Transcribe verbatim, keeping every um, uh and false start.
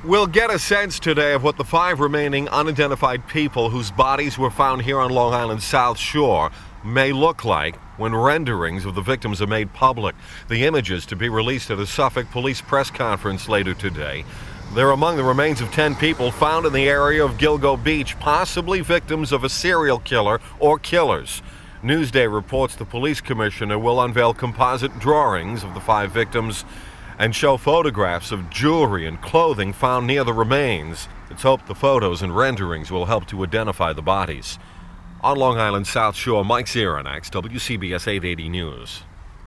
We'll get a sense today of what the five remaining unidentified people whose bodies were found here on Long Island's South Shore may look like when renderings of the victims are made public. The images to be released at a Suffolk police press conference later today. They're among the remains of ten people found in the area of Gilgo Beach, possibly victims of a serial killer or killers. Newsday reports the police commissioner will unveil composite drawings of the five victims and show photographs of jewelry and clothing found near the remains. It's hoped the photos and renderings will help to identify the bodies. On Long Island's South Shore, Mike Ziranax, W C B S eight eighty News.